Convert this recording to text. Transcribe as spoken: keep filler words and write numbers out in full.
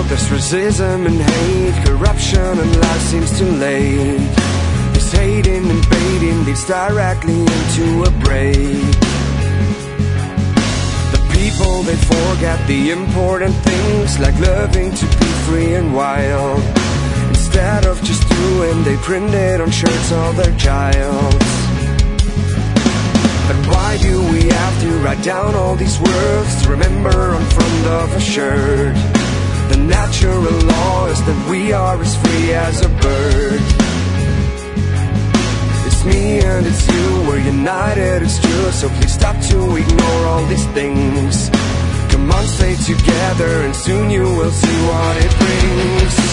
There's racism and hate, corruption and lies seems too late. This hating and baiting leads directly into a break. The people, they forget the important things, like loving to be free and wild. Instead of just doing, they print it on shirts of their childs. But why do we have to write down all these words to remember on front of a shirt? The natural law is that we are as free as a bird. It's me and it's you, we're united, it's true. So please stop to ignore all these things. Come on, stay together and soon you will see what it brings.